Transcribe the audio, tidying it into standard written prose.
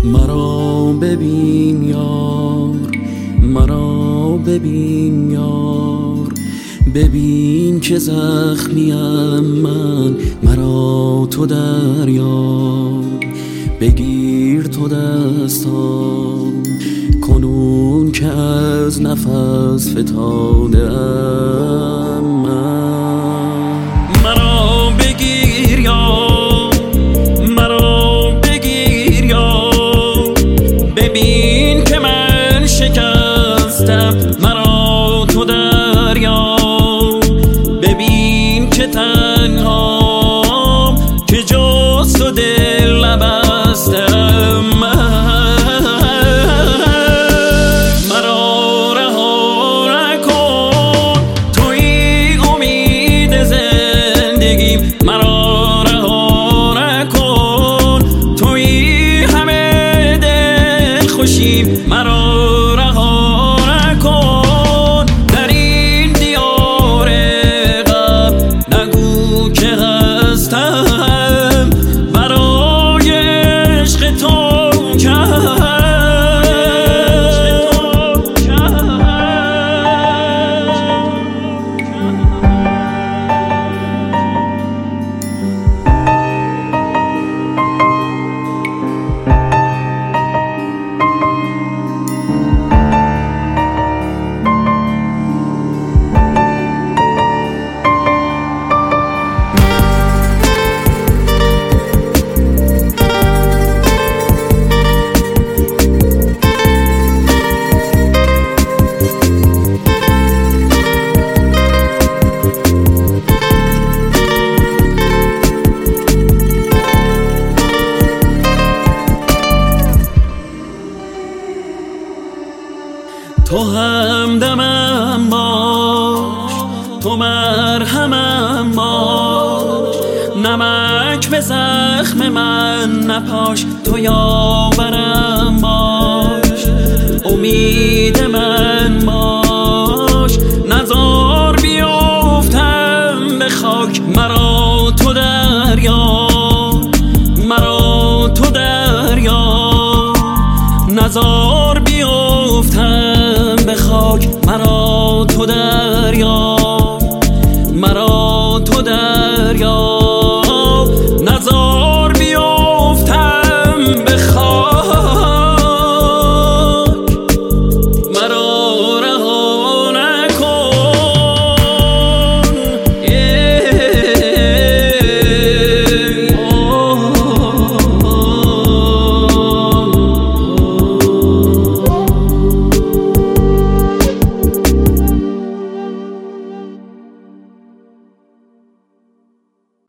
مرا ببین یار، مرا ببین یار، ببین که زخمیم من، مرا تو دریاب. بگیر تو دستام کنون که از نفس فتاده‌ام من. مرا بگیر یار، مرا بگیر یار، ببین که من شکستم، مرا تو دریاب. ببین که تنهام که جز تو دل نبستم مرا رها نکن، توی امید زندگیم. مرا رها نکن، توی همه دل خوشیم. مرا رها نکن، در این دیار غم نگو که هستم برای عشق تو تو همدمم باش، تو مرهمم باش، نمک به زخم من نپاش، تو یاورم باش، امید من باش، نزار بیفتم به خاک. مرا تو دریاب، مرا تو دریاب، نزار بیفتم به خاک. مرا تو